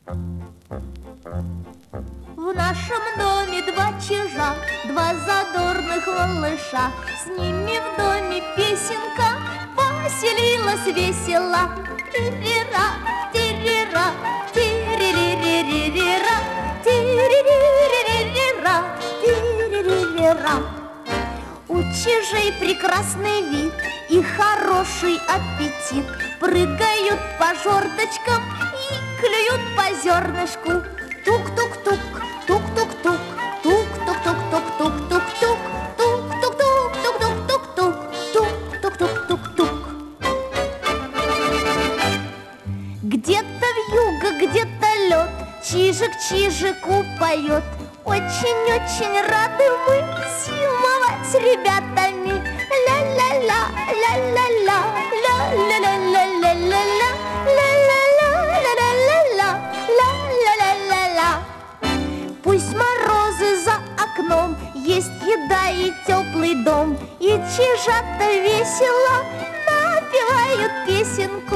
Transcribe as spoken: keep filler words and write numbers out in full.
В нашем доме два чижа, два задорных малыша. С ними в доме песенка поселилась весело. Тирира, тирира, тиририририра, тиририририра, тириририра. У чижей прекрасный вид и хороший аппетит. Прыгают по жердочкам и клюют по зернышку. Тук-тук-тук, тук-тук-тук, тук-тук-тук-тук-тук-тук-тук, тук-тук-тук-тук-тук-тук, тук-тук-тук-тук-тук. Где-то вьюга, где-то лед, чижик чижику поет. Очень-очень рады мы зимовать с ребятами. Ля-ля-ля, ля-ля-ля, ля-ля-ля-ля-ля-ля-ля, ля-ля-ля-ля-ля-ля-ля, ля-ля-ля-ля-ля. Пусть морозы за окном, есть еда и теплый дом, и чижата весело напевают песенку.